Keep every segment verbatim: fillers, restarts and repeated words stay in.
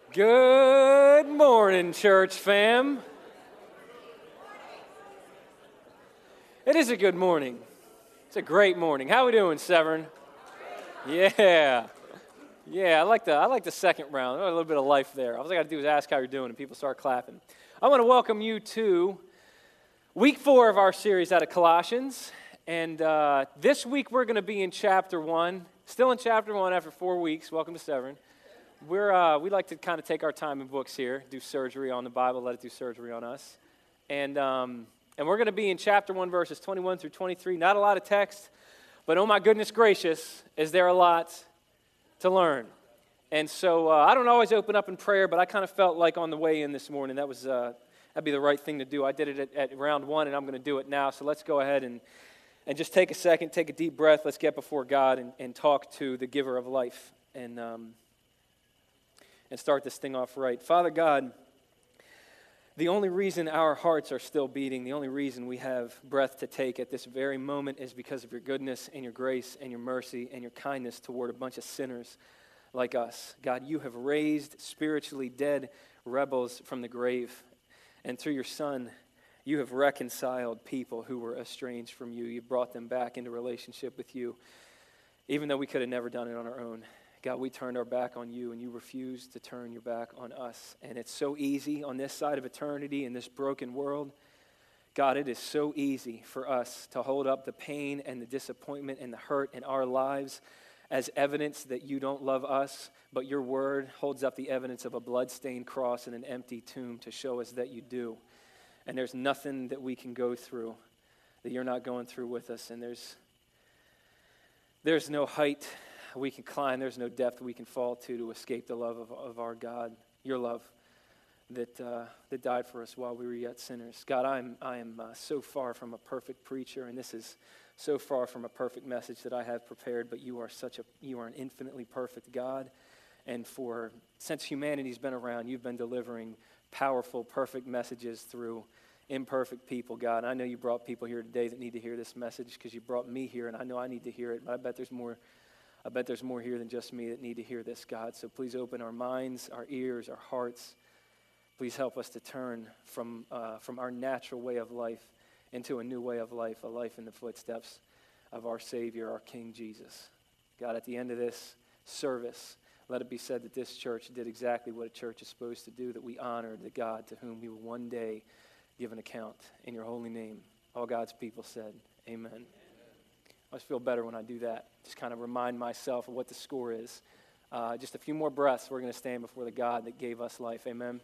Good morning, church fam. It is a good morning. It's a great morning. How we doing, Severn? Yeah. Yeah, I like the I like the second round. A little bit of life there. All I got to do is ask how you're doing, and people start clapping. I want to welcome you to week four of our series out of Colossians. And uh, this week we're going to be in chapter one. Still in chapter one after four weeks. Welcome to Severn. We're, uh, we like to kind of take our time in books here, do surgery on the Bible, let it do surgery on us. And um, and we're going to be in chapter one, verses twenty-one through twenty-three. Not a lot of text, but oh my goodness gracious, is there a lot to learn. And so uh, I don't always open up in prayer, but I kind of felt like on the way in this morning, that was, uh, that'd be the right thing to do. I did it at, at round one, and I'm going to do it now. So let's go ahead and, and just take a second, take a deep breath. Let's get before God and, and talk to the giver of life. And... Um, and start this thing off right. Father God, the only reason our hearts are still beating, the only reason we have breath to take at this very moment is because of your goodness and your grace and your mercy and your kindness toward a bunch of sinners like us. God, you have raised spiritually dead rebels from the grave, and through your Son, you have reconciled people who were estranged from you. You brought them back into relationship with you, even though we could have never done it on our own. God, we turned our back on you, and you refused to turn your back on us. And it's so easy on this side of eternity in this broken world. God, it is so easy for us to hold up the pain and the disappointment and the hurt in our lives as evidence that you don't love us, but your word holds up the evidence of a bloodstained cross and an empty tomb to show us that you do. And there's nothing that we can go through that you're not going through with us, and there's there's no height we can climb, there's no depth we can fall to to escape the love of, of our God, your love that uh, that died for us while we were yet sinners. God, I'm I am uh, so far from a perfect preacher, and this is so far from a perfect message that I have prepared, but you are such a you are an infinitely perfect God, and for since humanity's been around, you've been delivering powerful, perfect messages through imperfect people, God. And I know you brought people here today that need to hear this message because you brought me here, and I know I need to hear it, but I bet there's more I bet there's more here than just me that need to hear this, God. So please open our minds, our ears, our hearts. Please help us to turn from uh, from our natural way of life into a new way of life, a life in the footsteps of our Savior, our King Jesus. God, at the end of this service, let it be said that this church did exactly what a church is supposed to do, that we honored the God to whom we will one day give an account. In your holy name, all God's people said, amen. I always feel better when I do that. Just kind of remind myself of what the score is. Uh, just a few more breaths, we're going to stand before the God that gave us life. Amen.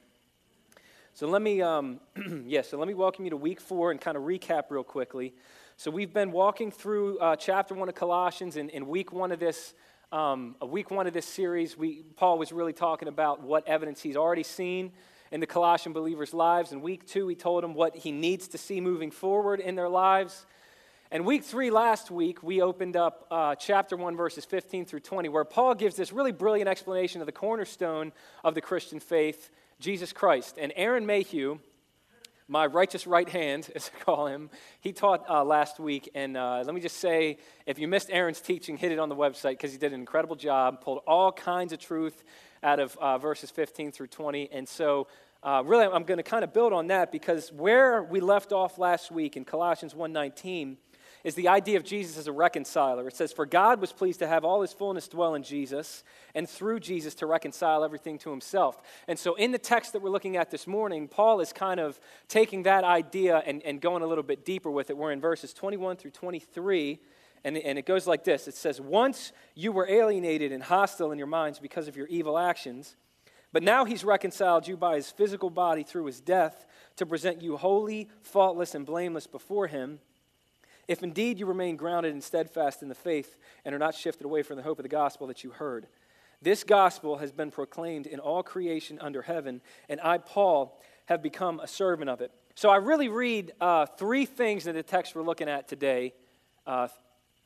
So let me, um, yeah, so let me welcome you to week four and kind of recap real quickly. So we've been walking through uh, chapter one of Colossians, and in week one of this, um, a week one of this series, we Paul was really talking about what evidence he's already seen in the Colossian believers' lives. In week two, he told them what he needs to see moving forward in their lives. And week three, last week, we opened up uh, chapter one, verses fifteen through twenty, where Paul gives this really brilliant explanation of the cornerstone of the Christian faith, Jesus Christ. And Aaron Mayhew, my righteous right hand, as I call him, he taught uh, last week. And uh, let me just say, if you missed Aaron's teaching, hit it on the website, because he did an incredible job, pulled all kinds of truth out of uh, verses fifteen through twenty. And so uh, really, I'm going to kind of build on that, because where we left off last week in Colossians one nineteen, is the idea of Jesus as a reconciler. It says, for God was pleased to have all his fullness dwell in Jesus, and through Jesus to reconcile everything to himself. And so in the text that we're looking at this morning, Paul is kind of taking that idea and, and going a little bit deeper with it. We're in verses twenty-one through twenty-three, and, and it goes like this. It says, once you were alienated and hostile in your minds because of your evil actions, but now he's reconciled you by his physical body through his death to present you holy, faultless, and blameless before him. If indeed you remain grounded and steadfast in the faith and are not shifted away from the hope of the gospel that you heard. This gospel has been proclaimed in all creation under heaven, and I, Paul, have become a servant of it. So I really read uh, three things in the text we're looking at today, uh,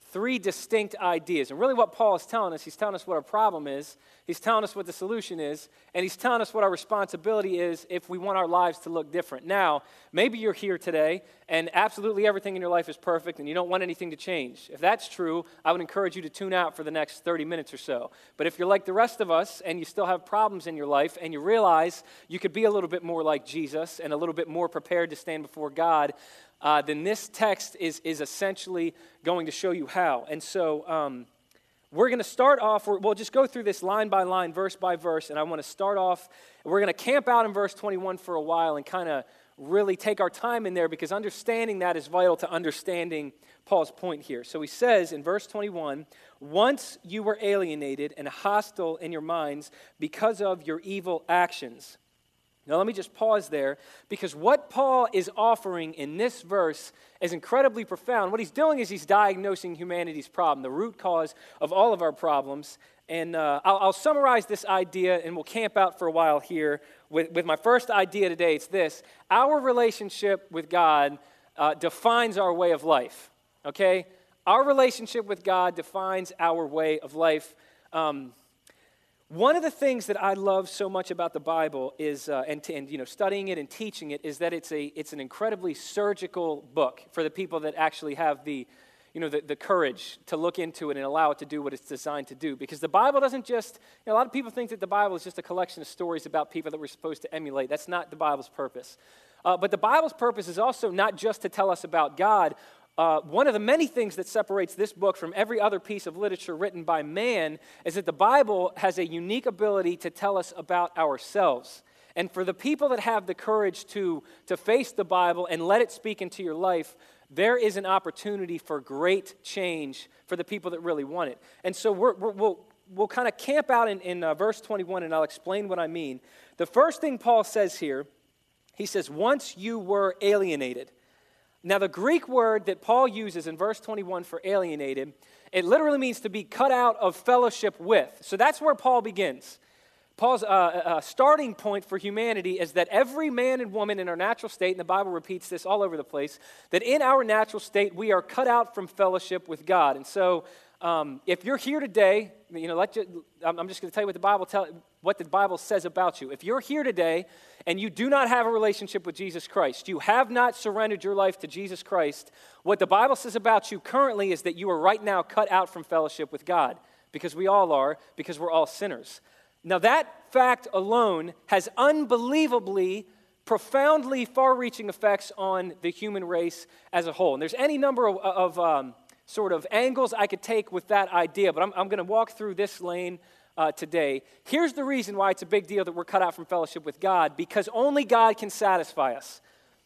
three distinct ideas. And really what Paul is telling us, he's telling us what our problem is, he's telling us what the solution is, and he's telling us what our responsibility is if we want our lives to look different. Now, maybe you're here today and absolutely everything in your life is perfect and you don't want anything to change. If that's true, I would encourage you to tune out for the next thirty minutes or so. But if you're like the rest of us and you still have problems in your life and you realize you could be a little bit more like Jesus and a little bit more prepared to stand before God, Uh, then this text is is essentially going to show you how. And so um, we're going to start off, we're, we'll just go through this line by line, verse by verse, and I want to start off, we're going to camp out in verse twenty-one for a while and kind of really take our time in there because understanding that is vital to understanding Paul's point here. So he says in verse twenty-one, once you were alienated and hostile in your minds because of your evil actions. Now, let me just pause there, because what Paul is offering in this verse is incredibly profound. What he's doing is he's diagnosing humanity's problem, the root cause of all of our problems. And uh, I'll, I'll summarize this idea, and we'll camp out for a while here with, with my first idea today. It's this: our relationship with God uh, defines our way of life, okay? Our relationship with God defines our way of life. Um One of the things that I love so much about the Bible is, uh, and, and you know, studying it and teaching it, is that it's a it's an incredibly surgical book for the people that actually have the, you know, the, the courage to look into it and allow it to do what it's designed to do. Because the Bible doesn't just, you know, a lot of people think that the Bible is just a collection of stories about people that we're supposed to emulate. That's not the Bible's purpose. Uh, but the Bible's purpose is also not just to tell us about God. Uh, one of the many things that separates this book from every other piece of literature written by man is that the Bible has a unique ability to tell us about ourselves. And for the people that have the courage to, to face the Bible and let it speak into your life, there is an opportunity for great change for the people that really want it. And so we're, we're, we'll, we'll kind of camp out in, in uh, verse twenty-one, and I'll explain what I mean. The first thing Paul says here, he says, once you were alienated. Now, the Greek word that Paul uses in verse twenty-one for alienated, it literally means to be cut out of fellowship with. So that's where Paul begins. Paul's uh, uh, starting point for humanity is that every man and woman in our natural state, and the Bible repeats this all over the place, that in our natural state we are cut out from fellowship with God. And so um, if you're here today, you know, let you, I'm just going to tell you what the Bible tell, what the Bible says about you. If you're here today and you do not have a relationship with Jesus Christ, you have not surrendered your life to Jesus Christ, what the Bible says about you currently is that you are right now cut out from fellowship with God, because we all are, because we're all sinners. Now, that fact alone has unbelievably, profoundly far-reaching effects on the human race as a whole. And there's any number of, of um, sort of angles I could take with that idea, but I'm, I'm going to walk through this lane uh, today. Here's the reason why it's a big deal that we're cut out from fellowship with God: because only God can satisfy us.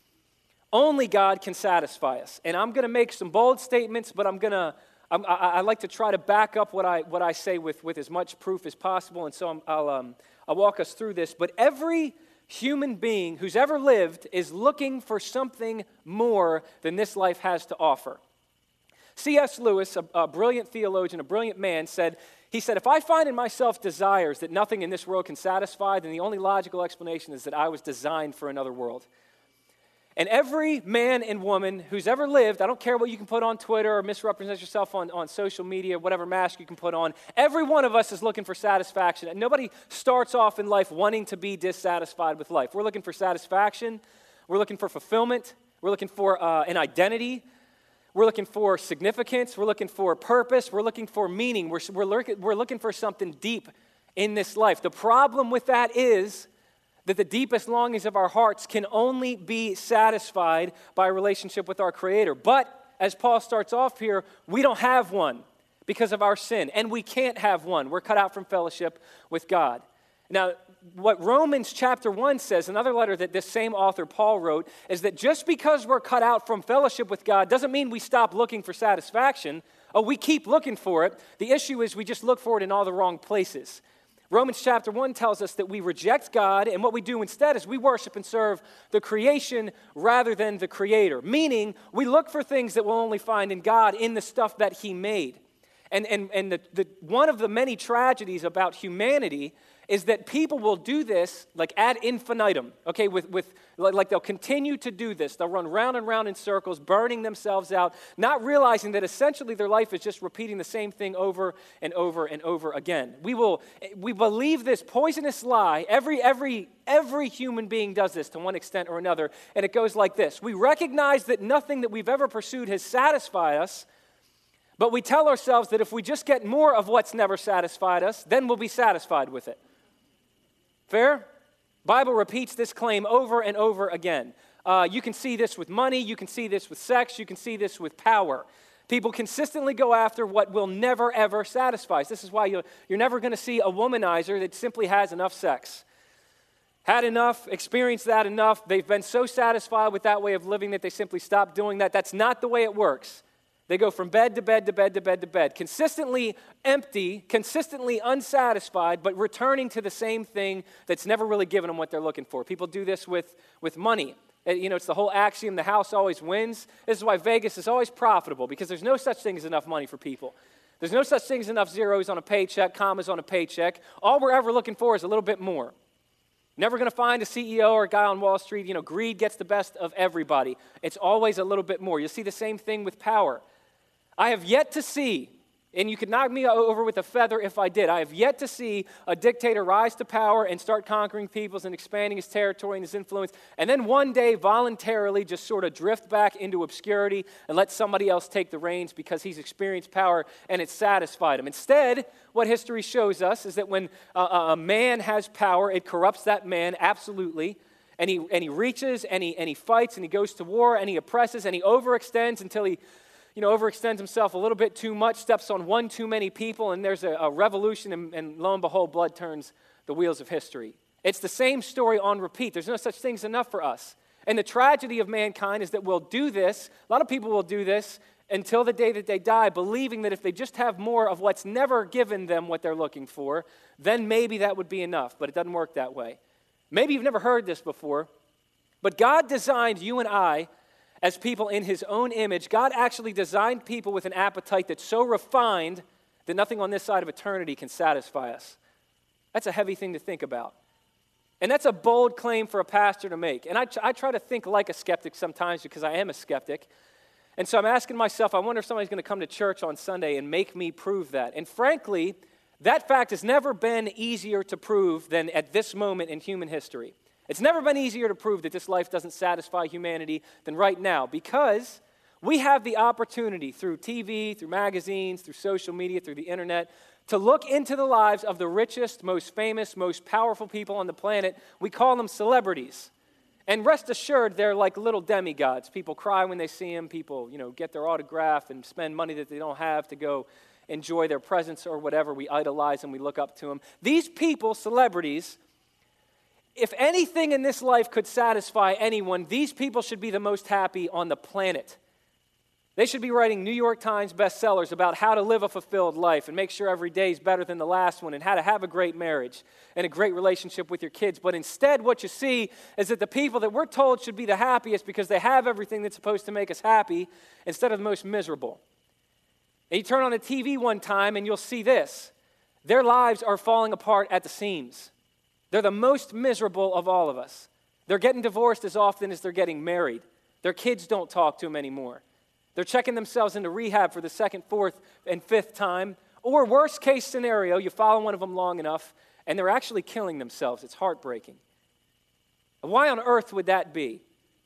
Only God can satisfy us. And I'm going to make some bold statements, but I'm going to, I'm, I, I like to try to back up what I what I say with, with as much proof as possible, and so I'm, I'll, um, I'll walk us through this. But every human being who's ever lived is looking for something more than this life has to offer. C S Lewis, a, a brilliant theologian, a brilliant man, said, he said, if I find in myself desires that nothing in this world can satisfy, then the only logical explanation is that I was designed for another world. And every man and woman who's ever lived, I don't care what you can put on Twitter or misrepresent yourself on, on social media, whatever mask you can put on, every one of us is looking for satisfaction. And nobody starts off in life wanting to be dissatisfied with life. We're looking for satisfaction. We're looking for fulfillment. We're looking for uh, an identity. We're looking for significance. We're looking for purpose. We're looking for meaning. We're, we're, looking, we're looking for something deep in this life. The problem with that is that the deepest longings of our hearts can only be satisfied by a relationship with our Creator. But, as Paul starts off here, we don't have one because of our sin, and we can't have one. We're cut out from fellowship with God. Now, what Romans chapter one says, another letter that this same author, Paul, wrote, is that just because we're cut out from fellowship with God doesn't mean we stop looking for satisfaction. Oh, we keep looking for it. The issue is we just look for it in all the wrong places. Romans chapter one tells us that we reject God, and what we do instead is we worship and serve the creation rather than the Creator, meaning we look for things that we'll only find in God in the stuff that He made. And, and, and the, the, one of the many tragedies about humanity is that people will do this like ad infinitum, okay, with, with like they'll continue to do this. They'll run round and round in circles, burning themselves out, not realizing that essentially their life is just repeating the same thing over and over and over again. We will, we believe this poisonous lie. Every, every, every human being does this to one extent or another, and it goes like this. We recognize that nothing that we've ever pursued has satisfied us, but we tell ourselves that if we just get more of what's never satisfied us, then we'll be satisfied with it. Fair? Bible repeats this claim over and over again. Uh, you can see this with money. You can see this with sex. You can see this with power. People consistently go after what will never, ever satisfy us. This is why you're, you're never going to see a womanizer that simply has enough sex. Had enough, experienced that enough. They've been so satisfied with that way of living that they simply stop doing that. That's not the way it works. They go from bed to bed to bed to bed to bed, consistently empty, consistently unsatisfied, but returning to the same thing that's never really given them what they're looking for. People do this with, with money. You know, it's the whole axiom, the house always wins. This is why Vegas is always profitable, because there's no such thing as enough money for people. There's no such thing as enough zeros on a paycheck, commas on a paycheck. All we're ever looking for is a little bit more. Never going to find a C E O or a guy on Wall Street. You know, greed gets the best of everybody. It's always a little bit more. You'll see the same thing with power. I have yet to see, and you could knock me over with a feather if I did, I have yet to see a dictator rise to power and start conquering peoples and expanding his territory and his influence, and then one day voluntarily just sort of drift back into obscurity and let somebody else take the reins because he's experienced power and it's satisfied him. Instead, what history shows us is that when a, a man has power, it corrupts that man absolutely, and he, and he reaches and he, and he fights and he goes to war and he oppresses and he overextends until he you know, overextends himself a little bit too much, steps on one too many people, and there's a, a revolution, and, and lo and behold, blood turns the wheels of history. It's the same story on repeat. There's no such thing as enough for us. And the tragedy of mankind is that we'll do this, a lot of people will do this until the day that they die, believing that if they just have more of what's never given them what they're looking for, then maybe that would be enough, but it doesn't work that way. Maybe you've never heard this before, but God designed you and I as people in his own image. God actually designed people with an appetite that's so refined that nothing on this side of eternity can satisfy us. That's a heavy thing to think about. And that's a bold claim for a pastor to make. And I, I try to think like a skeptic sometimes because I am a skeptic. And so I'm asking myself, I wonder if somebody's going to come to church on Sunday and make me prove that. And frankly, that fact has never been easier to prove than at this moment in human history. It's never been easier to prove that this life doesn't satisfy humanity than right now, because we have the opportunity through T V, through magazines, through social media, through the internet, to look into the lives of the richest, most famous, most powerful people on the planet. We call them celebrities. And rest assured, they're like little demigods. People cry when they see them. People, you know, get their autograph and spend money that they don't have to go enjoy their presence or whatever. We idolize them. We look up to them. These people, celebrities, if anything in this life could satisfy anyone, these people should be the most happy on the planet. They should be writing New York Times bestsellers about how to live a fulfilled life and make sure every day is better than the last one and how to have a great marriage and a great relationship with your kids. But instead, what you see is that the people that we're told should be the happiest because they have everything that's supposed to make us happy instead of the most miserable. And you turn on the T V one time and you'll see this. Their lives are falling apart at the seams. They're the most miserable of all of us. They're getting divorced as often as they're getting married. Their kids don't talk to them anymore. They're checking themselves into rehab for the second, fourth, and fifth time. Or worst case scenario, you follow one of them long enough, and they're actually killing themselves. It's heartbreaking. Why on earth would that be?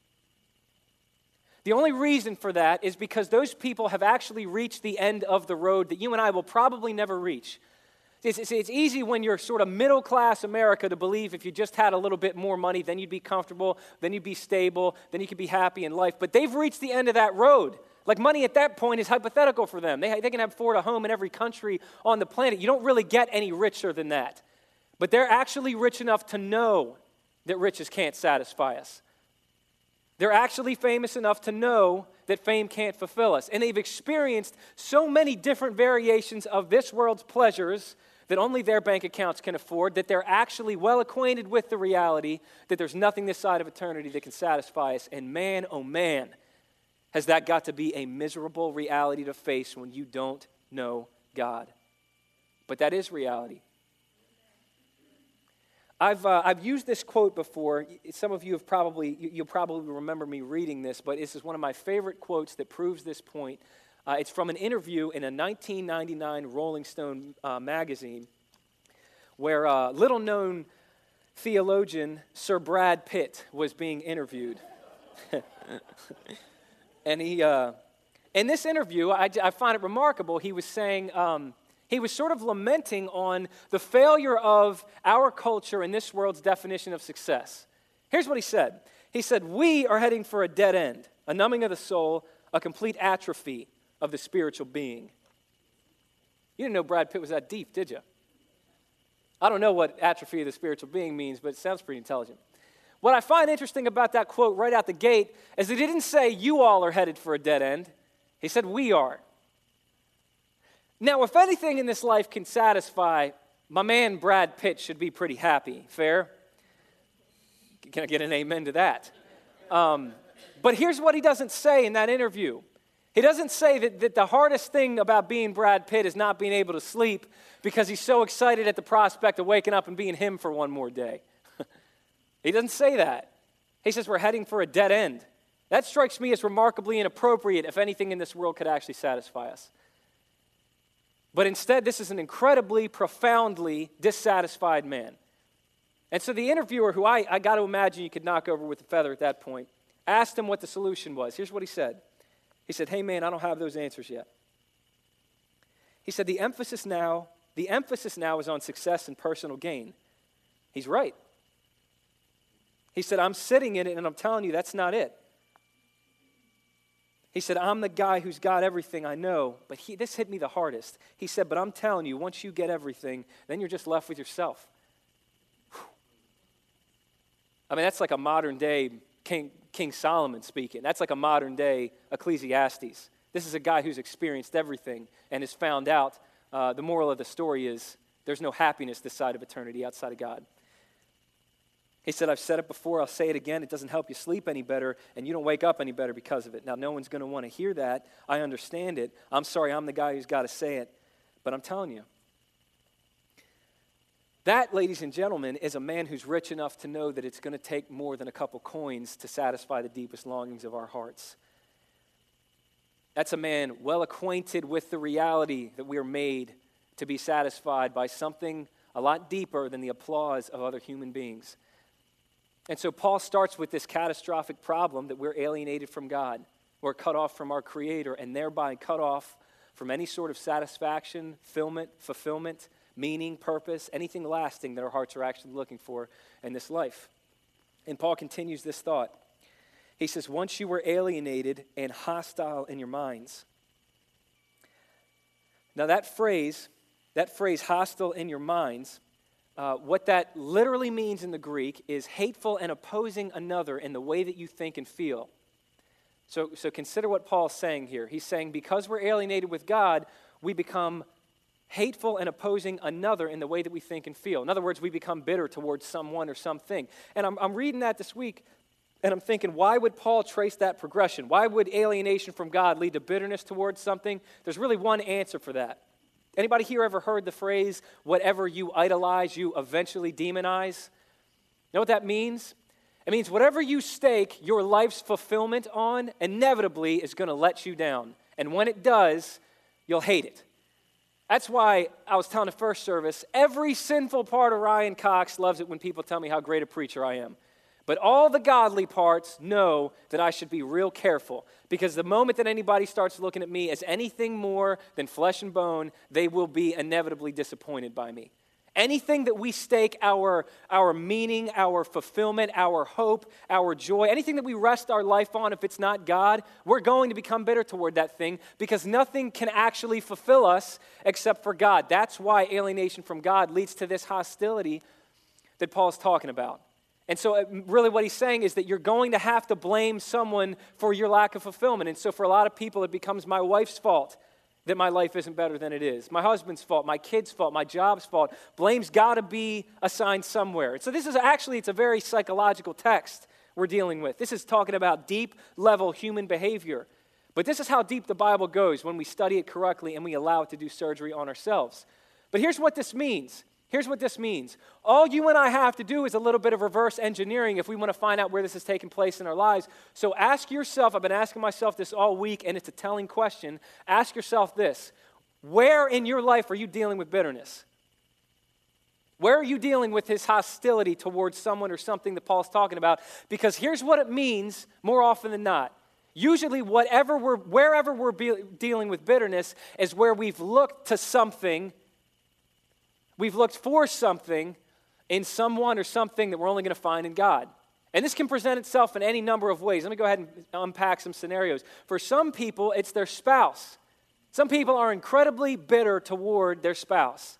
The only reason for that is because those people have actually reached the end of the road that you and I will probably never reach. It's, it's, it's easy when you're sort of middle-class America to believe if you just had a little bit more money, then you'd be comfortable, then you'd be stable, then you could be happy in life. But they've reached the end of that road. Like money at that point is hypothetical for them. They, they can afford a home in every country on the planet. You don't really get any richer than that. But they're actually rich enough to know that riches can't satisfy us. They're actually famous enough to know that fame can't fulfill us. And they've experienced so many different variations of this world's pleasures that only their bank accounts can afford, that they're actually well acquainted with the reality that there's nothing this side of eternity that can satisfy us. And man, oh man, has that got to be a miserable reality to face when you don't know God. But that is reality. I've uh, I've used this quote before. Some of you have probably you, you'll probably remember me reading this, but this is one of my favorite quotes that proves this point. Uh, it's from an interview in a nineteen ninety-nine Rolling Stone uh, magazine, where uh, little-known theologian Sir Brad Pitt was being interviewed, and he uh, in this interview, I, I find it remarkable. He was saying. Um, He was sort of lamenting on the failure of our culture and this world's definition of success. Here's what he said. He said, we are heading for a dead end, a numbing of the soul, a complete atrophy of the spiritual being. You didn't know Brad Pitt was that deep, did you? I don't know what atrophy of the spiritual being means, but it sounds pretty intelligent. What I find interesting about that quote right out the gate is that he didn't say you all are headed for a dead end. He said we are. Now, if anything in this life can satisfy, my man Brad Pitt should be pretty happy. Fair? Can I get an amen to that? Um, but here's what he doesn't say in that interview. He doesn't say that, that the hardest thing about being Brad Pitt is not being able to sleep because he's so excited at the prospect of waking up and being him for one more day. He doesn't say that. He says we're heading for a dead end. That strikes me as remarkably inappropriate if anything in this world could actually satisfy us. But instead, this is an incredibly, profoundly dissatisfied man. And so the interviewer, who I, I got to imagine you could knock over with a feather at that point, asked him what the solution was. Here's what he said. He said, hey man, I don't have those answers yet. He said, the emphasis now, the emphasis now is on success and personal gain. He's right. He said, I'm sitting in it and I'm telling you that's not it. He said, I'm the guy who's got everything I know, but he, this hit me the hardest. He said, but I'm telling you, once you get everything, then you're just left with yourself. Whew. I mean, that's like a modern day King, King Solomon speaking. That's like a modern day Ecclesiastes. This is a guy who's experienced everything and has found out uh, the moral of the story is there's no happiness this side of eternity outside of God. He said, I've said it before, I'll say it again, it doesn't help you sleep any better, and you don't wake up any better because of it. Now, no one's going to want to hear that. I understand it. I'm sorry, I'm the guy who's got to say it, but I'm telling you. That, ladies and gentlemen, is a man who's rich enough to know that it's going to take more than a couple coins to satisfy the deepest longings of our hearts. That's a man well acquainted with the reality that we are made to be satisfied by something a lot deeper than the applause of other human beings. And so Paul starts with this catastrophic problem that we're alienated from God. We're cut off from our Creator and thereby cut off from any sort of satisfaction, fulfillment, fulfillment, meaning, purpose, anything lasting that our hearts are actually looking for in this life. And Paul continues this thought. He says, once you were alienated and hostile in your minds. Now that phrase, that phrase, hostile in your minds, Uh, what that literally means in the Greek is hateful and opposing another in the way that you think and feel. So, so consider what Paul's saying here. He's saying because we're alienated with God, we become hateful and opposing another in the way that we think and feel. In other words, we become bitter towards someone or something. And I'm, I'm reading that this week, and I'm thinking, why would Paul trace that progression? Why would alienation from God lead to bitterness towards something? There's really one answer for that. Anybody here ever heard the phrase, whatever you idolize, you eventually demonize? You know what that means? It means whatever you stake your life's fulfillment on inevitably is going to let you down. And when it does, you'll hate it. That's why I was telling the first service, every sinful part of Ryan Cox loves it when people tell me how great a preacher I am. But all the godly parts know that I should be real careful, because the moment that anybody starts looking at me as anything more than flesh and bone, they will be inevitably disappointed by me. Anything that we stake our, our meaning, our fulfillment, our hope, our joy, anything that we rest our life on, if it's not God, we're going to become bitter toward that thing because nothing can actually fulfill us except for God. That's why alienation from God leads to this hostility that Paul's talking about. And so really what he's saying is that you're going to have to blame someone for your lack of fulfillment. And so for a lot of people, it becomes my wife's fault that my life isn't better than it is. My husband's fault, my kid's fault, my job's fault. Blame's got to be assigned somewhere. And so this is actually, it's a very psychological text we're dealing with. This is talking about deep level human behavior. But this is how deep the Bible goes when we study it correctly and we allow it to do surgery on ourselves. But here's what this means. Here's what this means. All you and I have to do is a little bit of reverse engineering if we want to find out where this is taking place in our lives. So ask yourself, I've been asking myself this all week, and it's a telling question. Ask yourself this. Where in your life are you dealing with bitterness? Where are you dealing with his hostility towards someone or something that Paul's talking about? Because here's what it means more often than not. Usually whatever we're, wherever we're be, dealing with bitterness is where we've looked to something, we've looked for something in someone or something that we're only going to find in God. And this can present itself in any number of ways. Let me go ahead and unpack some scenarios. For some people, it's their spouse. Some people are incredibly bitter toward their spouse.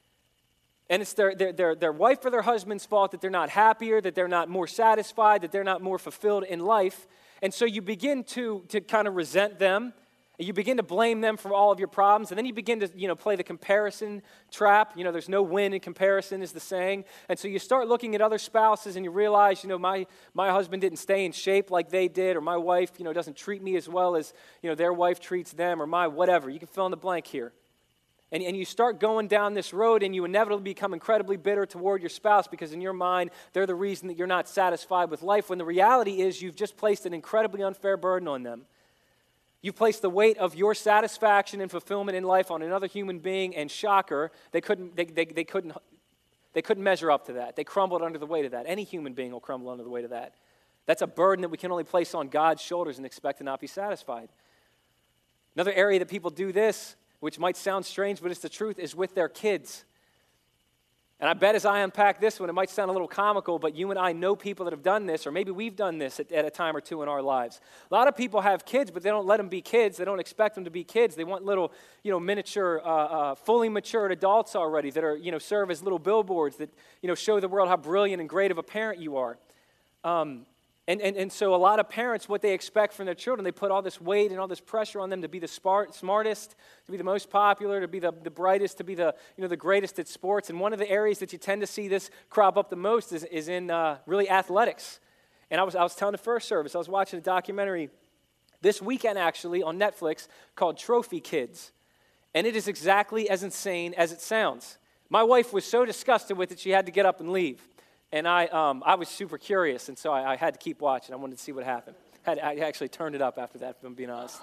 And it's their, their, their, their wife or their husband's fault that they're not happier, that they're not more satisfied, that they're not more fulfilled in life. And so you begin to, to kind of resent them. You begin to blame them for all of your problems. And then you begin to, you know, play the comparison trap. You know, there's no win in comparison is the saying. And so you start looking at other spouses and you realize, you know, my, my husband didn't stay in shape like they did, or my wife, you know, doesn't treat me as well as, you know, their wife treats them, or my whatever. You can fill in the blank here. And, and you start going down this road and you inevitably become incredibly bitter toward your spouse because in your mind, they're the reason that you're not satisfied with life, when the reality is you've just placed an incredibly unfair burden on them. You've placed the weight of your satisfaction and fulfillment in life on another human being, and shocker, they couldn't, they, they, they couldn't, they couldn't measure up to that. They crumbled under the weight of that. Any human being will crumble under the weight of that. That's a burden that we can only place on God's shoulders and expect to not be satisfied. Another area that people do this, which might sound strange, but it's the truth, is with their kids. And I bet as I unpack this one, it might sound a little comical, but you and I know people that have done this, or maybe we've done this at, at a time or two in our lives. A lot of people have kids, but they don't let them be kids. They don't expect them to be kids. They want little, you know, miniature, uh, uh, fully matured adults already that are, you know, serve as little billboards that, you know, show the world how brilliant and great of a parent you are. Um, And, and and so a lot of parents, what they expect from their children, they put all this weight and all this pressure on them to be the smart, smartest, to be the most popular, to be the, the brightest, to be the, you know, the greatest at sports. And one of the areas that you tend to see this crop up the most is, is in uh, really athletics. And I was, I was telling the first service, I was watching a documentary this weekend actually on Netflix called Trophy Kids. And it is exactly as insane as it sounds. My wife was so disgusted with it, she had to get up and leave. And I um, I was super curious, and so I, I had to keep watching. I wanted to see what happened. Had, I actually turned it up after that, if I'm being honest.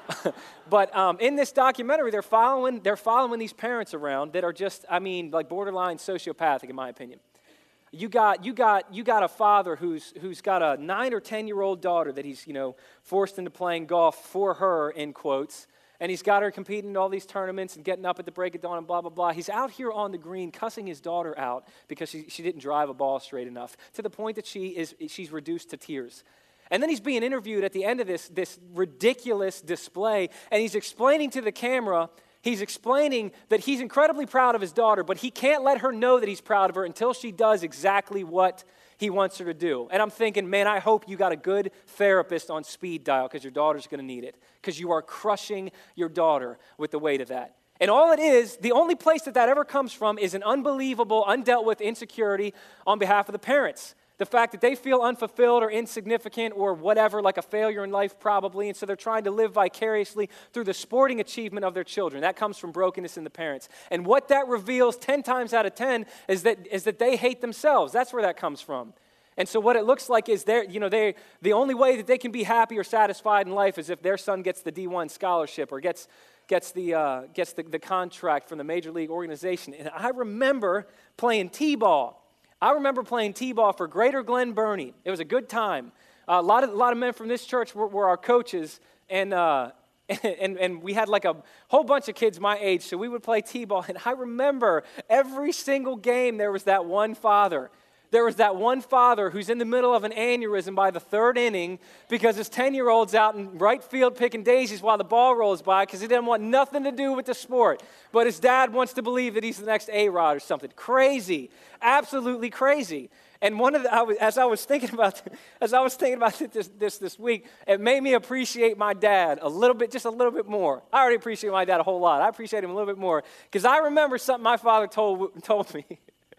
But um, in this documentary, they're following they're following these parents around that are just, I mean, like borderline sociopathic, in my opinion. You got you got you got a father who's who's got a nine or ten year old daughter that he's you know forced into playing golf for her, in quotes. And he's got her competing in all these tournaments and getting up at the break of dawn and blah, blah, blah. He's out here on the green cussing his daughter out because she, she didn't drive a ball straight enough, to the point that she is she's reduced to tears. And then he's being interviewed at the end of this, this ridiculous display, and he's explaining to the camera, he's explaining that he's incredibly proud of his daughter, but he can't let her know that he's proud of her until she does exactly what he wants her to do. And I'm thinking, man, I hope you got a good therapist on speed dial because your daughter's going to need it, because you are crushing your daughter with the weight of that. And all it is, the only place that that ever comes from is an unbelievable, undealt with insecurity on behalf of the parents. The fact that they feel unfulfilled or insignificant or whatever, like a failure in life probably, and so they're trying to live vicariously through the sporting achievement of their children. That comes from brokenness in the parents. And what that reveals ten times out of ten is that is that they hate themselves. That's where that comes from. And so what it looks like is they're, you know, they the only way that they can be happy or satisfied in life is if their son gets the D one scholarship or gets gets the uh, gets the, the contract from the major league organization. And I remember playing t-ball. I remember playing t-ball for Greater Glen Burnie. It was a good time. Uh, a lot of a lot of men from this church were, were our coaches, and, uh, and and we had like a whole bunch of kids my age, so we would play t-ball. And I remember every single game there was that one father. There was that one father who's in the middle of an aneurysm by the third inning because his ten-year-old's out in right field picking daisies while the ball rolls by because he doesn't want nothing to do with the sport. But his dad wants to believe that he's the next A-Rod or something. Crazy. Absolutely crazy. And one of the, I was, as I was thinking about as I was thinking about this, this this week, it made me appreciate my dad a little bit, just a little bit more. I already appreciate my dad a whole lot. I appreciate him a little bit more because I remember something my father told told me.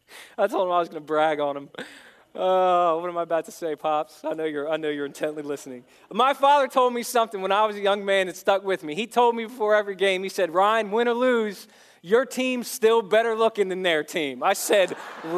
I told him I was going to brag on him. Oh, what am I about to say, Pops? I know you're I know you're intently listening. My father told me something when I was a young man that stuck with me. He told me before every game, he said, Ryan, win or lose, your team's still better looking than their team. I said,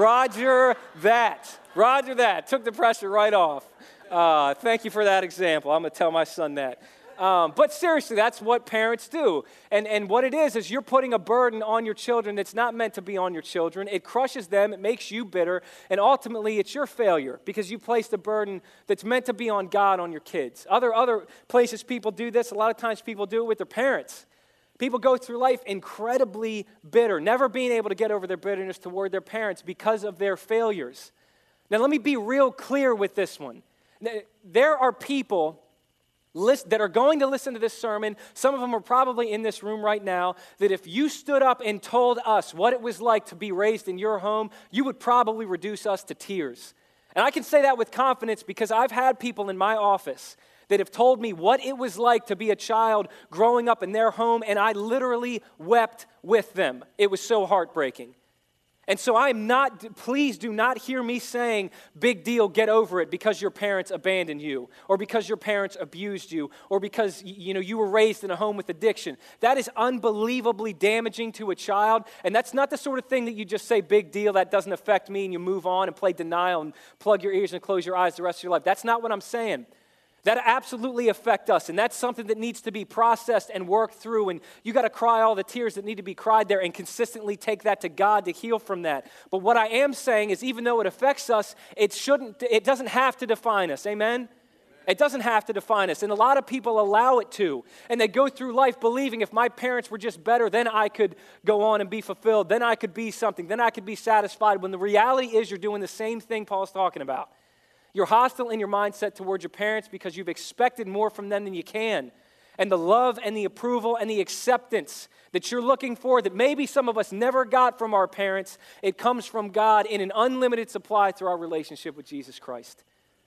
Roger that. Roger that. Took the pressure right off. Uh, thank you for that example. I'm going to tell my son that. Um, but seriously, that's what parents do. And, and what it is, is you're putting a burden on your children that's not meant to be on your children. It crushes them. It makes you bitter. And ultimately, it's your failure because you placed a burden that's meant to be on God on your kids. Other, other places people do this. A lot of times people do it with their parents. People go through life incredibly bitter, never being able to get over their bitterness toward their parents because of their failures. Now, let me be real clear with this one. There are people that are going to listen to this sermon, some of them are probably in this room right now, that if you stood up and told us what it was like to be raised in your home, you would probably reduce us to tears. And I can say that with confidence because I've had people in my office that have told me what it was like to be a child growing up in their home, and I literally wept with them. It was so heartbreaking. And so I'm not, please do not hear me saying, big deal, get over it because your parents abandoned you, or because your parents abused you, or because, you know, you were raised in a home with addiction. That is unbelievably damaging to a child, and that's not the sort of thing that you just say, big deal, that doesn't affect me, and you move on and play denial and plug your ears and close your eyes the rest of your life. That's not what I'm saying. That absolutely affect us, and that's something that needs to be processed and worked through, and you got to cry all the tears that need to be cried there and consistently take that to God to heal from that. But what I am saying is even though it affects us, it shouldn't, it doesn't have to define us, amen? Amen. It doesn't have to define us, and a lot of people allow it to, and they go through life believing if my parents were just better, then I could go on and be fulfilled, then I could be something, then I could be satisfied, when the reality is you're doing the same thing Paul's talking about. You're hostile in your mindset towards your parents because you've expected more from them than you can. And the love and the approval and the acceptance that you're looking for that maybe some of us never got from our parents, it comes from God in an unlimited supply through our relationship with Jesus Christ.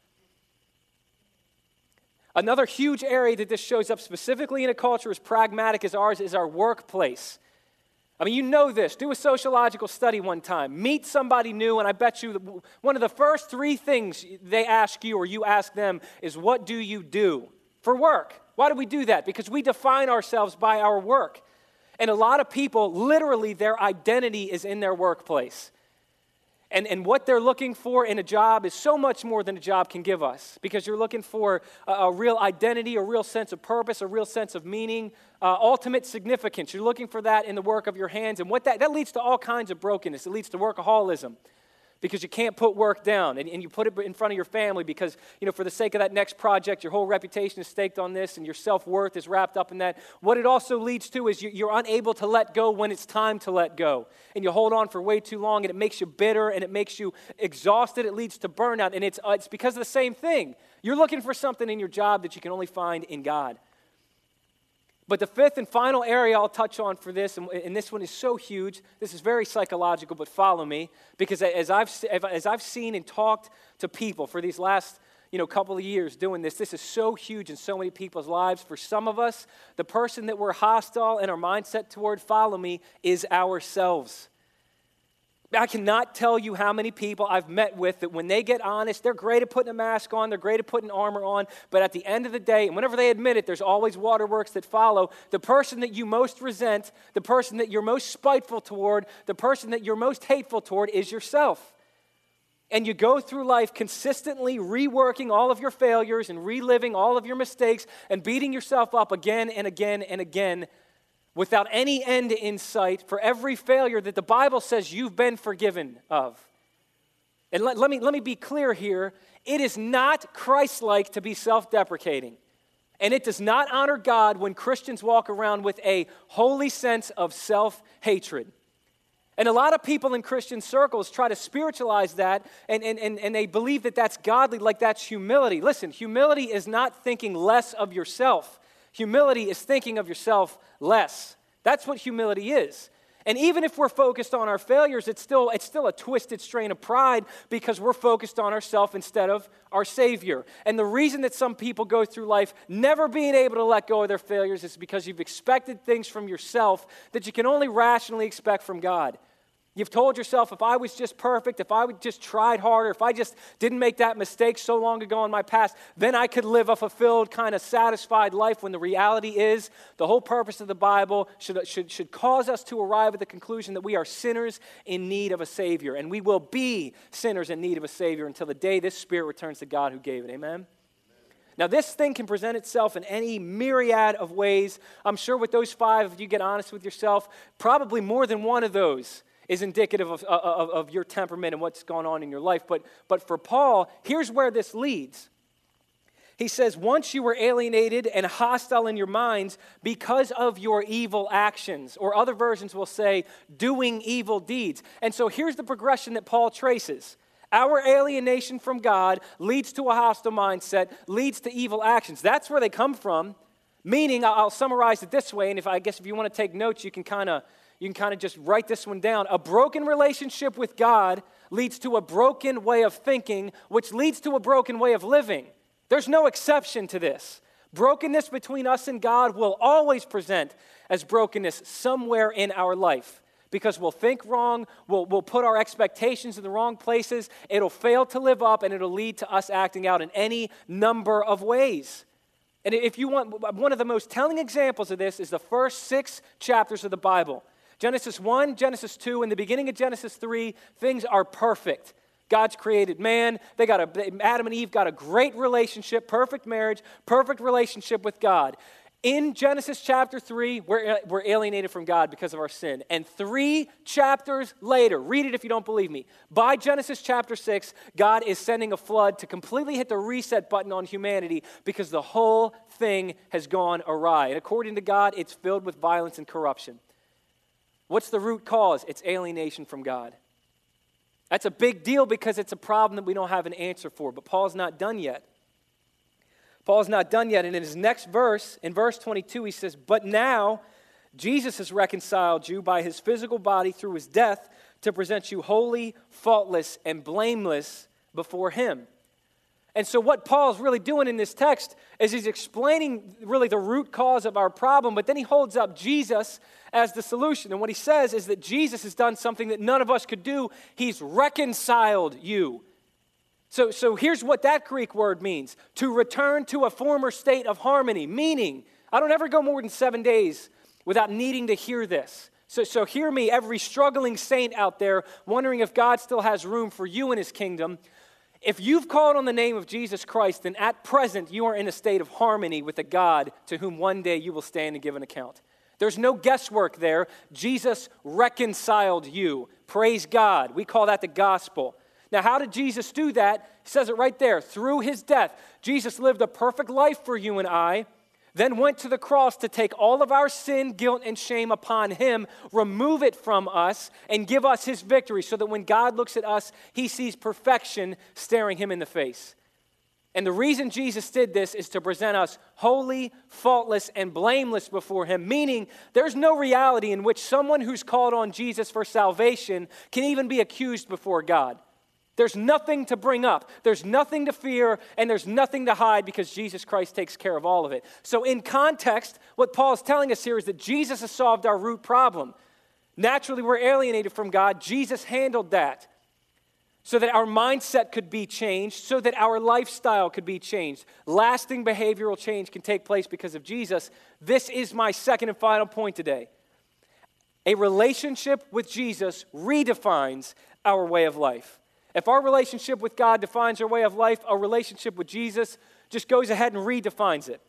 Another huge area that this shows up specifically in a culture as pragmatic as ours is our workplace. I mean, you know this. Do a sociological study one time. Meet somebody new, and I bet you that one of the first three things they ask you or you ask them is, what do you do for work? Why do we do that? Because we define ourselves by our work. And a lot of people, literally, their identity is in their workplace. And, and what they're looking for in a job is so much more than a job can give us, because you're looking for a, a real identity, a real sense of purpose, a real sense of meaning, uh, ultimate significance. You're looking for that in the work of your hands, and what that, that leads to all kinds of brokenness. It leads to workaholism, because you can't put work down, and, and you put it in front of your family because, you know, for the sake of that next project, your whole reputation is staked on this, and your self-worth is wrapped up in that. What it also leads to is you, you're unable to let go when it's time to let go, and you hold on for way too long, and it makes you bitter, and it makes you exhausted. It leads to burnout, and it's, uh, it's because of the same thing. You're looking for something in your job that you can only find in God. But the fifth and final area I'll touch on for this, and, and this one is so huge, this is very psychological, but follow me, because as I've, as I've seen and talked to people for these last you know, couple of years doing this, this is so huge in so many people's lives. For some of us, the person that we're hostile in our mindset toward, follow me, is ourselves. I cannot tell you how many people I've met with that when they get honest, they're great at putting a mask on, they're great at putting armor on, but at the end of the day, and whenever they admit it, there's always waterworks that follow. The person that you most resent, the person that you're most spiteful toward, the person that you're most hateful toward is yourself. And you go through life consistently reworking all of your failures and reliving all of your mistakes and beating yourself up again and again and again without any end in sight for every failure that the Bible says you've been forgiven of. And let, let me, let me be clear here. It is not Christ-like to be self-deprecating. And it does not honor God when Christians walk around with a holy sense of self-hatred. And a lot of people in Christian circles try to spiritualize that, and, and, and, and they believe that that's godly, like that's humility. Listen, humility is not thinking less of yourself. Humility is thinking of yourself less. That's what humility is. And even if we're focused on our failures, it's still, it's still a twisted strain of pride because we're focused on ourselves instead of our Savior. And the reason that some people go through life never being able to let go of their failures is because you've expected things from yourself that you can only rationally expect from God. You've told yourself, if I was just perfect, if I would just tried harder, if I just didn't make that mistake so long ago in my past, then I could live a fulfilled, kind of satisfied life, when the reality is the whole purpose of the Bible should, should, should cause us to arrive at the conclusion that we are sinners in need of a Savior, and we will be sinners in need of a Savior until the day this Spirit returns to God who gave it. Amen? Now, this thing can present itself in any myriad of ways. I'm sure with those five, if you get honest with yourself, probably more than one of those is indicative of, of, of your temperament and what's going on in your life. But, but for Paul, here's where this leads. He says, once you were alienated and hostile in your minds because of your evil actions, or other versions will say, doing evil deeds. And so here's the progression that Paul traces. Our alienation from God leads to a hostile mindset, leads to evil actions. That's where they come from. Meaning, I'll summarize it this way, and if I guess if you want to take notes, you can kind of you can kind of just write this one down. A broken relationship with God leads to a broken way of thinking, which leads to a broken way of living. There's no exception to this. Brokenness between us and God will always present as brokenness somewhere in our life. Because we'll think wrong, we'll, we'll put our expectations in the wrong places, it'll fail to live up, and it'll lead to us acting out in any number of ways. And if you want, one of the most telling examples of this is the first six chapters of the Bible. Genesis one, Genesis two, and the beginning of Genesis three, things are perfect. God's created man, they got a, Adam and Eve got a great relationship, perfect marriage, perfect relationship with God. In Genesis chapter three, we're, we're alienated from God because of our sin. And three chapters later, read it if you don't believe me, by Genesis chapter six, God is sending a flood to completely hit the reset button on humanity because the whole thing has gone awry. And according to God, it's filled with violence and corruption. What's the root cause? It's alienation from God. That's a big deal because it's a problem that we don't have an answer for. But Paul's not done yet. Paul's not done yet, and in his next verse, in verse twenty-two, he says, but now Jesus has reconciled you by his physical body through his death to present you holy, faultless, and blameless before him. And so what Paul's really doing in this text is he's explaining really the root cause of our problem, but then he holds up Jesus as the solution. And what he says is that Jesus has done something that none of us could do. He's reconciled you. So, so here's what that Greek word means. To return to a former state of harmony. Meaning, I don't ever go more than seven days without needing to hear this. So, so hear me, every struggling saint out there wondering if God still has room for you in his kingdom. If you've called on the name of Jesus Christ, then at present you are in a state of harmony with the God to whom one day you will stand and give an account. There's no guesswork there. Jesus reconciled you. Praise God. We call that the gospel. Now, how did Jesus do that? He says it right there. Through his death, Jesus lived a perfect life for you and I, then went to the cross to take all of our sin, guilt, and shame upon him, remove it from us, and give us his victory so that when God looks at us, he sees perfection staring him in the face. And the reason Jesus did this is to present us holy, faultless, and blameless before him, meaning there's no reality in which someone who's called on Jesus for salvation can even be accused before God. There's nothing to bring up, there's nothing to fear, and there's nothing to hide because Jesus Christ takes care of all of it. So in context, what Paul's telling us here is that Jesus has solved our root problem. Naturally, we're alienated from God. Jesus handled that so that our mindset could be changed, so that our lifestyle could be changed. Lasting behavioral change can take place because of Jesus. This is my second and final point today. A relationship with Jesus redefines our way of life. If our relationship with God defines our way of life, our relationship with Jesus just goes ahead and redefines it.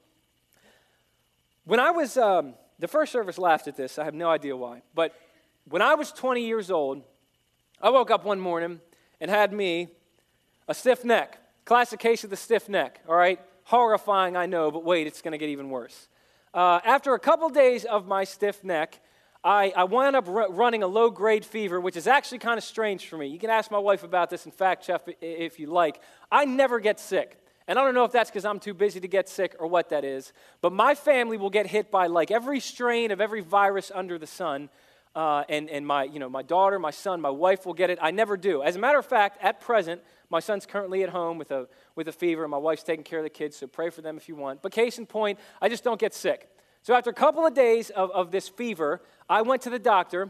When I was, um, the first service laughed at this, I have no idea why, but when I was twenty years old, I woke up one morning and had me a stiff neck. Classic case of the stiff neck, all right? Horrifying, I know, but wait, it's going to get even worse. Uh, after a couple days of my stiff neck, I, I wound up r- running a low-grade fever, which is actually kind of strange for me. You can ask my wife about this and fact check if you like. I never get sick. And I don't know if that's because I'm too busy to get sick or what that is. But my family will get hit by like every strain of every virus under the sun. Uh, and and my, you know, my daughter, my son, my wife will get it. I never do. As a matter of fact, at present, my son's currently at home with a with a fever, and my wife's taking care of the kids, so pray for them if you want. But case in point, I just don't get sick. So after a couple of days of, of this fever, I went to the doctor,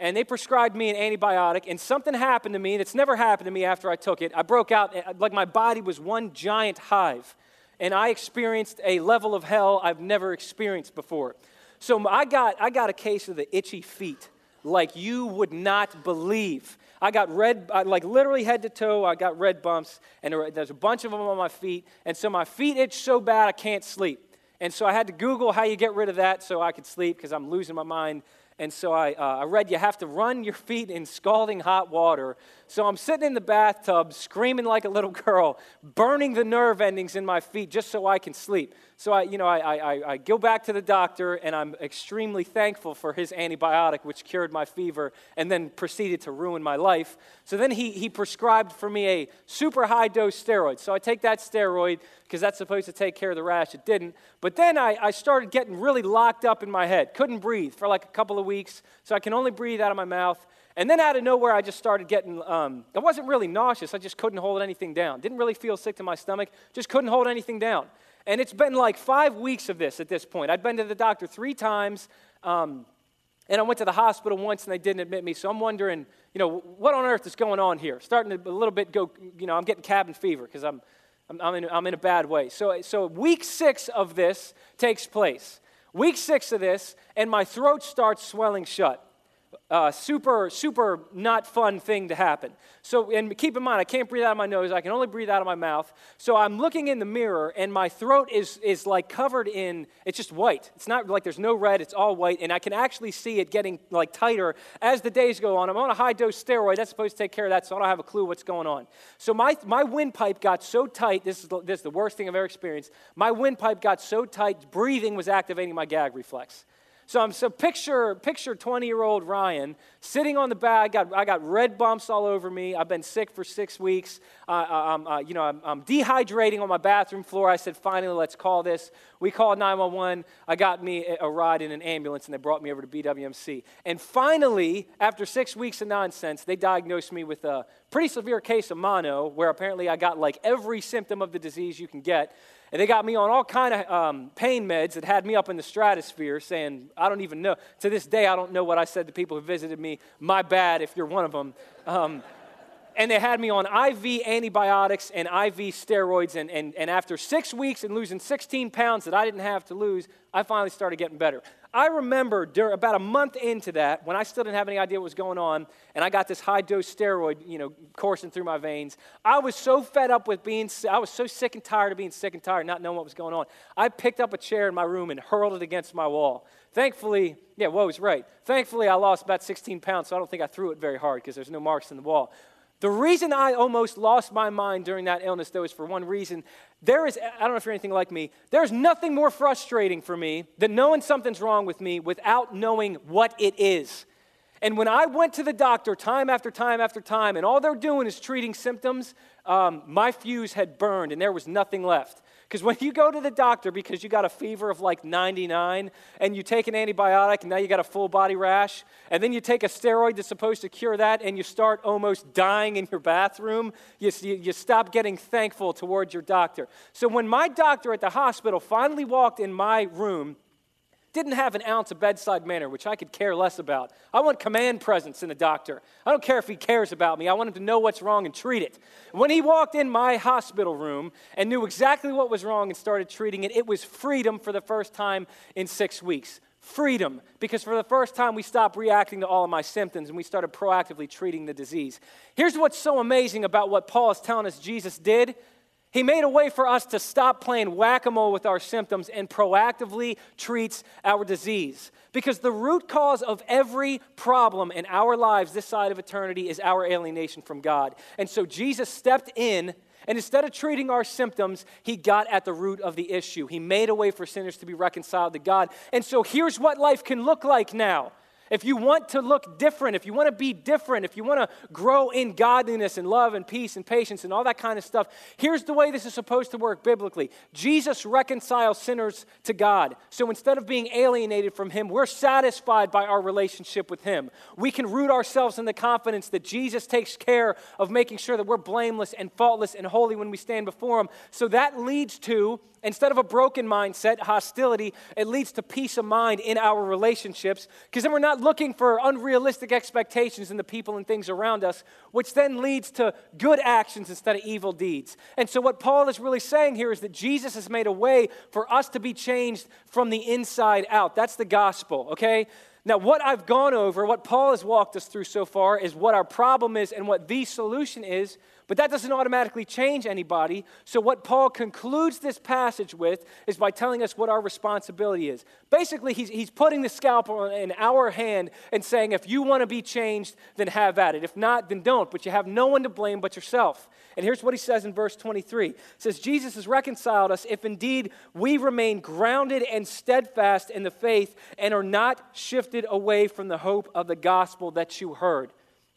and they prescribed me an antibiotic, and something happened to me that's never happened to me after I took it. I broke out, like my body was one giant hive, and I experienced a level of hell I've never experienced before. So I got, I got a case of the itchy feet like you would not believe. I got red, like literally head to toe, I got red bumps, and there, there's a bunch of them on my feet, and so my feet itch so bad I can't sleep. And so I had to Google how you get rid of that so I could sleep because I'm losing my mind. And so I, uh, I read you have to run your feet in scalding hot water. So I'm sitting in the bathtub screaming like a little girl, burning the nerve endings in my feet just so I can sleep. So I, you know, I, I, I go back to the doctor, and I'm extremely thankful for his antibiotic, which cured my fever and then proceeded to ruin my life. So then he, he prescribed for me a super high dose steroid. So I take that steroid because that's supposed to take care of the rash. It didn't. But then I, I started getting really locked up in my head. Couldn't breathe for like a couple of weeks. So I can only breathe out of my mouth. And then out of nowhere, I just started getting, um, I wasn't really nauseous. I just couldn't hold anything down. Didn't really feel sick to my stomach. Just couldn't hold anything down. And it's been like five weeks of this at this point. I'd been to the doctor three times, um, and I went to the hospital once, and they didn't admit me. So I'm wondering, you know, what on earth is going on here? Starting to a little bit go, you know, I'm getting cabin fever because I'm, I'm, I'm, in, I'm in a bad way. So, so week six of this takes place. Week six of this, and my throat starts swelling shut. Uh, super, super not fun thing to happen. So, and keep in mind, I can't breathe out of my nose. I can only breathe out of my mouth. So I'm looking in the mirror, and my throat is is like covered in, it's just white. It's not like there's no red. It's all white, and I can actually see it getting like tighter as the days go on. I'm on a high-dose steroid. That's supposed to take care of that, so I don't have a clue what's going on. So my my windpipe got so tight. This is, this is the worst thing I've ever experienced. My windpipe got so tight, breathing was activating my gag reflex. So I'm so picture picture twenty-year-old Ryan sitting on the bed. I got I got red bumps all over me. I've been sick for six weeks. Uh, I'm uh, you know I'm, I'm dehydrating on my bathroom floor. I said, finally, let's call this. We called nine one one. I got me a ride in an ambulance, and they brought me over to B W M C. And finally, after six weeks of nonsense, they diagnosed me with a pretty severe case of mono, where apparently I got like every symptom of the disease you can get. And they got me on all kind of um, pain meds that had me up in the stratosphere saying, I don't even know. To this day, I don't know what I said to people who visited me. My bad if you're one of them. Um, and they had me on I V antibiotics and I V steroids. And, and, and after six weeks and losing sixteen pounds that I didn't have to lose, I finally started getting better. I remember during, about a month into that, when I still didn't have any idea what was going on, and I got this high-dose steroid, you know, coursing through my veins, I was so fed up with being, I was so sick and tired of being sick and tired, not knowing what was going on. I picked up a chair in my room and hurled it against my wall. Thankfully, yeah, Woe's right. Thankfully, I lost about sixteen pounds, so I don't think I threw it very hard because there's no marks in the wall. The reason I almost lost my mind during that illness, though, is for one reason. There is, I don't know if you're anything like me, there's nothing more frustrating for me than knowing something's wrong with me without knowing what it is. And when I went to the doctor time after time after time, and all they're doing is treating symptoms, um, my fuse had burned, and there was nothing left. Because when you go to the doctor because you got a fever of like ninety-nine and you take an antibiotic and now you got a full body rash, and then you take a steroid that's supposed to cure that and you start almost dying in your bathroom, you, you, you stop getting thankful towards your doctor. So when my doctor at the hospital finally walked in my room, didn't have an ounce of bedside manner, which I could care less about. I want command presence in a doctor. I don't care if he cares about me. I want him to know what's wrong and treat it. When he walked in my hospital room and knew exactly what was wrong and started treating it, it was freedom for the first time in six weeks. Freedom, because for the first time we stopped reacting to all of my symptoms and we started proactively treating the disease. Here's what's so amazing about what Paul is telling us Jesus did. He made a way for us to stop playing whack-a-mole with our symptoms and proactively treats our disease. Because the root cause of every problem in our lives this side of eternity is our alienation from God. And so Jesus stepped in, and instead of treating our symptoms, he got at the root of the issue. He made a way for sinners to be reconciled to God. And so here's what life can look like now. If you want to look different, if you want to be different, if you want to grow in godliness and love and peace and patience and all that kind of stuff, here's the way this is supposed to work biblically. Jesus reconciles sinners to God. So instead of being alienated from him, we're satisfied by our relationship with him. We can root ourselves in the confidence that Jesus takes care of making sure that we're blameless and faultless and holy when we stand before him. So that leads to, instead of a broken mindset, hostility, it leads to peace of mind in our relationships, because then we're not looking for unrealistic expectations in the people and things around us, which then leads to good actions instead of evil deeds. And so what Paul is really saying here is that Jesus has made a way for us to be changed from the inside out. That's the gospel, okay? Now, what I've gone over, what Paul has walked us through so far, is what our problem is and what the solution is, but that doesn't automatically change anybody. So what Paul concludes this passage with is by telling us what our responsibility is. Basically, he's, he's putting the scalpel in our hand and saying, if you want to be changed, then have at it. If not, then don't. But you have no one to blame but yourself. And here's what he says in verse twenty-three. It says, Jesus has reconciled us if indeed we remain grounded and steadfast in the faith and are not shifted away from the hope of the gospel that you heard.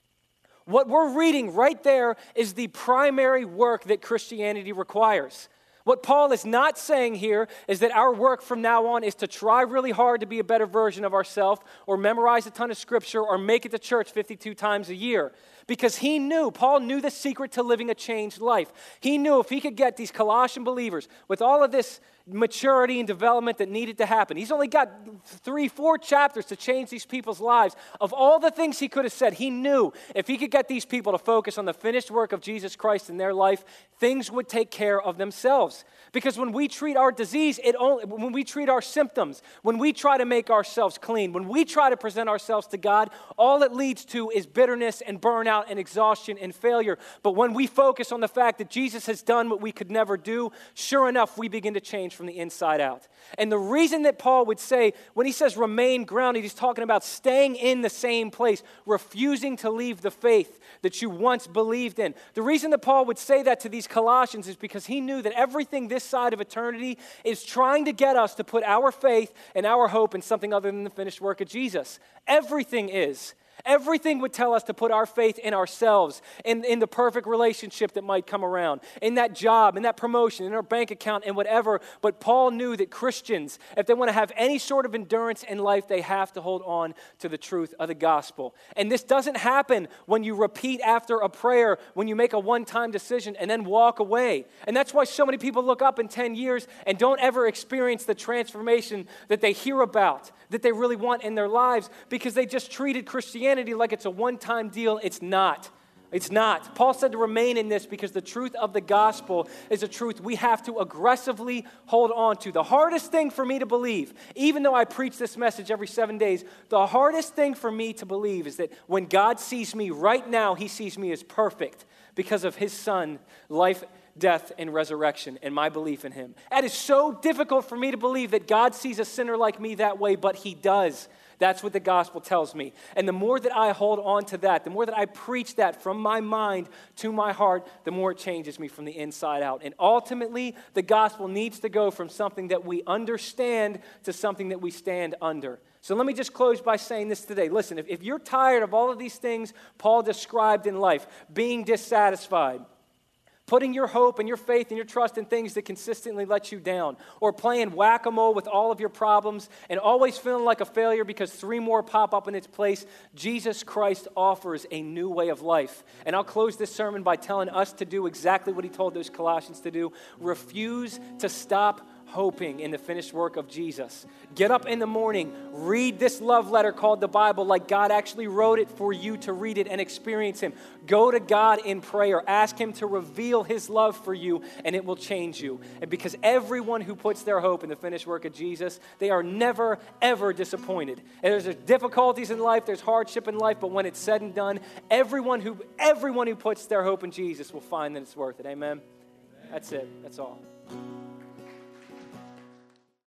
What we're reading right there is the primary work that Christianity requires. What Paul is not saying here is that our work from now on is to try really hard to be a better version of ourselves or memorize a ton of scripture or make it to church fifty-two times a year. Because he knew, Paul knew the secret to living a changed life. He knew if he could get these Colossian believers with all of this maturity and development that needed to happen. He's only got three, four chapters to change these people's lives. Of all the things he could have said, he knew if he could get these people to focus on the finished work of Jesus Christ in their life, things would take care of themselves. Because when we treat our disease, it only, when we treat our symptoms, when we try to make ourselves clean, when we try to present ourselves to God, all it leads to is bitterness and burnout and exhaustion and failure. But when we focus on the fact that Jesus has done what we could never do, sure enough, we begin to change from the inside out. And the reason that Paul would say, when he says remain grounded, he's talking about staying in the same place, refusing to leave the faith that you once believed in. The reason that Paul would say that to these Colossians is because he knew that everything this side of eternity is trying to get us to put our faith and our hope in something other than the finished work of Jesus. Everything is. Everything would tell us to put our faith in ourselves, in, in the perfect relationship that might come around, in that job, in that promotion, in our bank account, and whatever. But Paul knew that Christians, if they want to have any sort of endurance in life, they have to hold on to the truth of the gospel. And this doesn't happen when you repeat after a prayer, when you make a one-time decision and then walk away. And that's why so many people look up in ten years and don't ever experience the transformation that they hear about, that they really want in their lives, because they just treated Christianity like it's a one-time deal. It's not. It's not. Paul said to remain in this because the truth of the gospel is a truth we have to aggressively hold on to. The hardest thing for me to believe, even though I preach this message every seven days, the hardest thing for me to believe is that when God sees me right now, he sees me as perfect because of his son, life, death, and resurrection, and my belief in him. That is so difficult for me to believe that God sees a sinner like me that way, but he does. That's what the gospel tells me. And the more that I hold on to that, the more that I preach that from my mind to my heart, the more it changes me from the inside out. And ultimately, the gospel needs to go from something that we understand to something that we stand under. So let me just close by saying this today. Listen, if, if you're tired of all of these things Paul described in life, being dissatisfied, putting your hope and your faith and your trust in things that consistently let you down, or playing whack-a-mole with all of your problems and always feeling like a failure because three more pop up in its place, Jesus Christ offers a new way of life. And I'll close this sermon by telling us to do exactly what he told those Colossians to do. Refuse to stop hoping in the finished work of Jesus. Get up in the morning, read this love letter called the Bible like God actually wrote it for you to read it and experience him. Go to God in prayer. Ask him to reveal his love for you, and it will change you. And because everyone who puts their hope in the finished work of Jesus, they are never, ever disappointed. And there's difficulties in life, there's hardship in life, but when it's said and done, everyone who, everyone who puts their hope in Jesus will find that it's worth it. Amen? Amen. That's it. That's all.